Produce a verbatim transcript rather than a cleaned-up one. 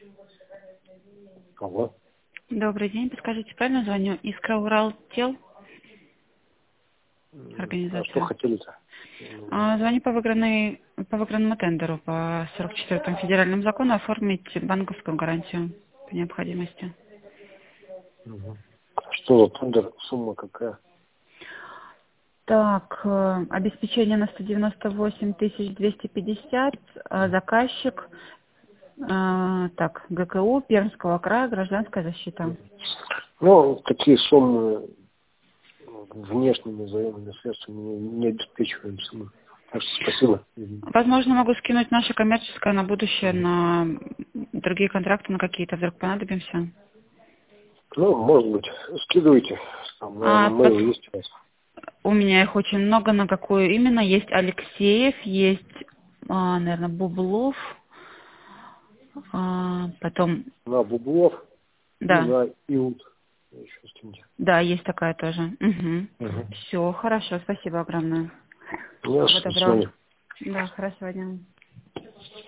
Алло. Добрый день, подскажите, правильно звоню? Искра Уралтел, организация. А что хотели-то? А, звоню по, выигранной, по выигранному тендеру по сорок четвёртому федеральному закону оформить банковскую гарантию по необходимости. Угу. Что за тендер? Сумма какая? Так, э, обеспечение на сто девяносто восемь тысяч двести пятьдесят, э, заказчик, э, так, ГКУ Пермского края, гражданская защита. Ну, такие суммы внешними заемными средствами не, не обеспечиваемся мы. Так что спасибо. Возможно, могу скинуть наше коммерческое на будущее, на другие контракты, на какие-то вдруг понадобимся. Ну, может быть, скидывайте. Там, наверное, А, под- мейл есть у вас. У меня их очень много, на какую именно. Есть Алексеев, есть, а, наверное, Бублов, а, потом, На Бублов и да, на Иуд. Еще скиньте. да, есть такая тоже. Угу. Угу. Все, хорошо, спасибо огромное. Всего Ясно, до доброго. свидания. Да, хорошего дня.